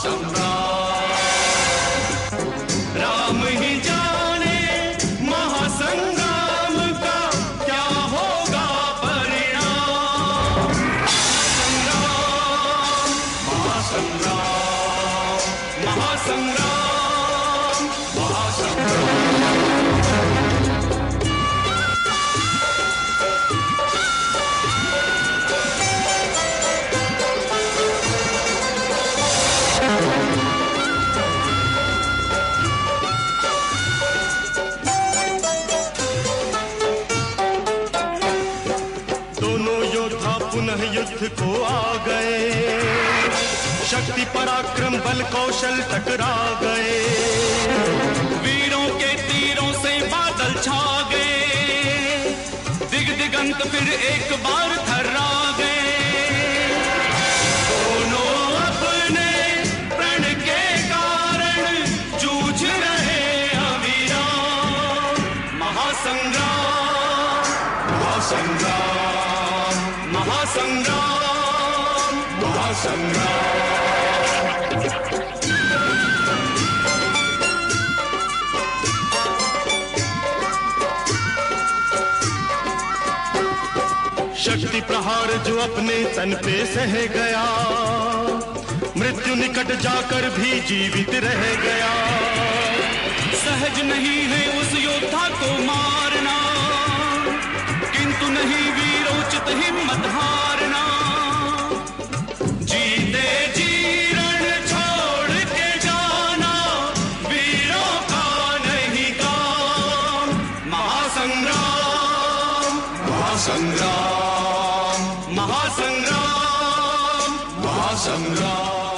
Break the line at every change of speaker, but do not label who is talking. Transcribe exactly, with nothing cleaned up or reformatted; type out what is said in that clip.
महासंग्राम। राम ही जाने महासंग्राम का क्या होगा परिणाम। महासंग्राम, महासंग्राम, महासंग्राम। पुनः युद्ध को आ गए, शक्ति पराक्रम बल कौशल टकरा गए। वीरों के तीरों से बादल छा गए, दिग दिगंत फिर एक बार थर्रा गए। दोनों अपने प्रण के कारण जूझ रहे अविराम। महासंग्राम, महासंग्राम, महासंग्राम, महासंग्राम। शक्ति प्रहार जो अपने तन पे सह गया, मृत्यु निकट जाकर भी जीवित रह गया। सहज नहीं है उस योद्धा को मारना, किंतु नहीं वीरोचित हिम्मत हारना। जीते जी रण छोड़ के जाना, वीरों का नहीं काम। महासंग्राम, महासंग्राम, महासंग्राम, महासंग्राम।